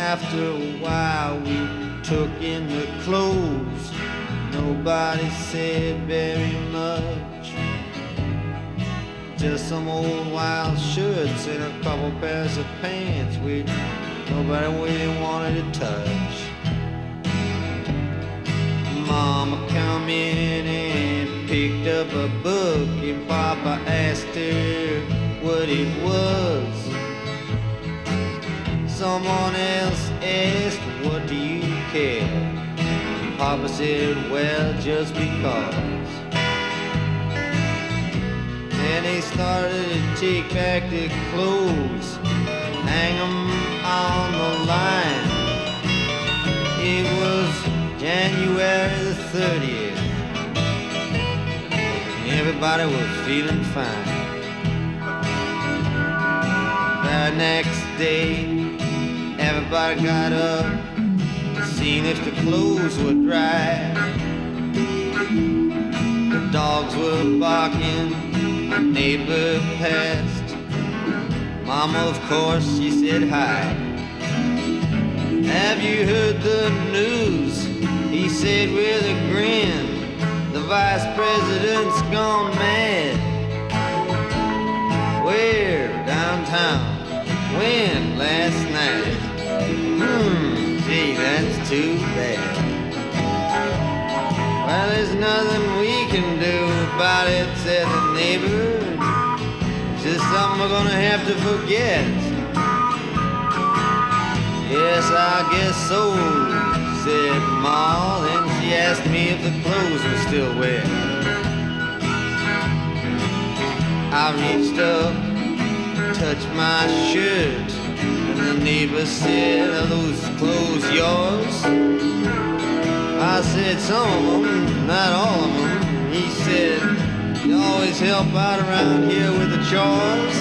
After a while we took in the clothes. Nobody said very much. Just some old wild shirts and a couple pairs of pants which nobody really wanted to touch. Mama come in and picked up a book, and Papa asked her what it was. Someone else asked, what do you care? Papa said, well, just because. Then they started to take back their clothes, hang them on the line. It was January the 30th. Everybody was feeling fine. The next day, everybody got up, seen if the clothes were dry. The dogs were barking, a neighbor passed. Mama, of course, she said hi. Have you heard the news? He said with a grin, the vice president's gone mad. Where? Downtown. When? Last night. Gee, that's too bad. Well, there's nothing we can do about it, said the neighbor. It's just something we're gonna have to forget. Yes, I guess so, said Ma. Then she asked me if the clothes were still wet. I reached up, touched my shirt, and the neighbor said, are those clothes yours? I said, some of them, not all of them. He said, you always help out around here with the chores?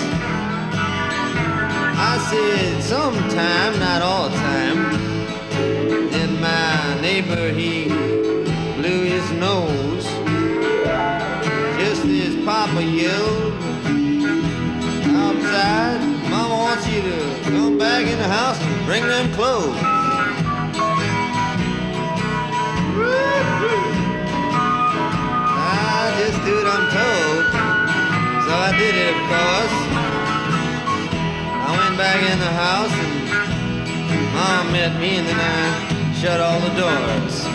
I said, sometime, not all the time. Then my neighbor, he blew his nose, just as Papa yelled outside, Mama wants you to come back in the house and bring them clothes. I just do what I'm told, so I did it, of course. I went back in the house and Mom met me, and then I shut all the doors.